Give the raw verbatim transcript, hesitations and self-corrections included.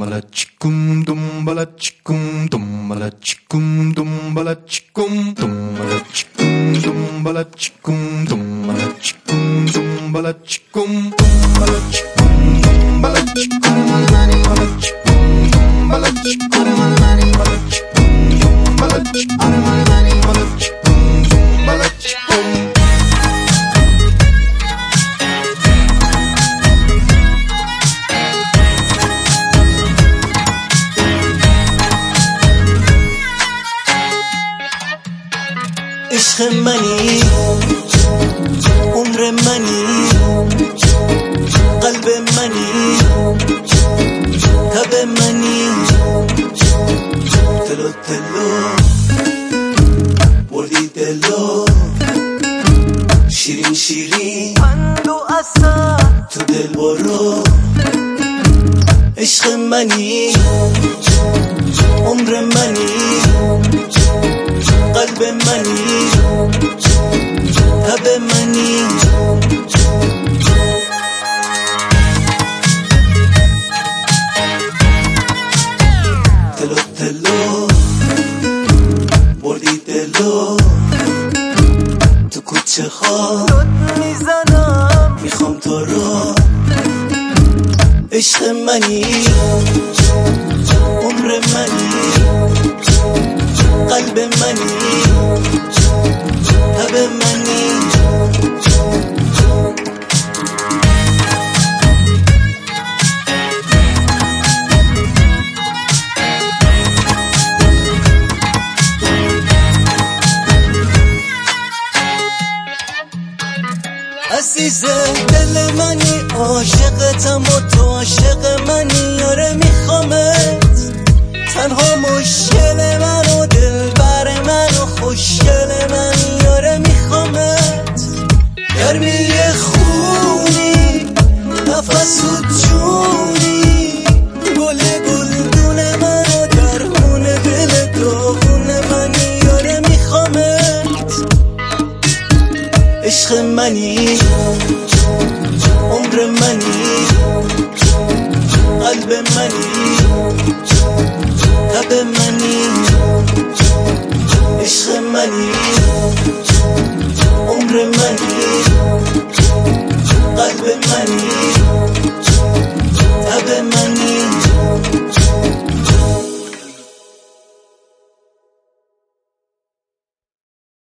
dumbala chikum dumbala chikum dumbala chikum dumbala chikum dumbala chikum dumbala chikum dumbala chikum dumbala chikum dumbala chikum dumbala chikum dumbala chikum dumbala chikum dumbala chikum dumbala chikum dumbala chikum dumbala chikum. عشق منی عمر منی قلب منی تب منی تلو تلو بردی دلو شیرین شیرین پند و عسل تو دل برو عشق منی عمر منی قلب منی تب منی تلو تلو بردی دلو تو کوچه ها داد میزنم میخوام تو رو عشق منی عمر منی قلب منی تب منی عزیز دل منی عاشقتم و تو عاشق منی یاره میخوامت تنها مشکل من و دل بر من و خوشگل من یاره میخوامت گرمی خونی نفس و جونی گل گلدون من و درمون دل داغون من یاره میخوامت عشق منی عمر منی قلب منی تب منی عشق منی عمر منی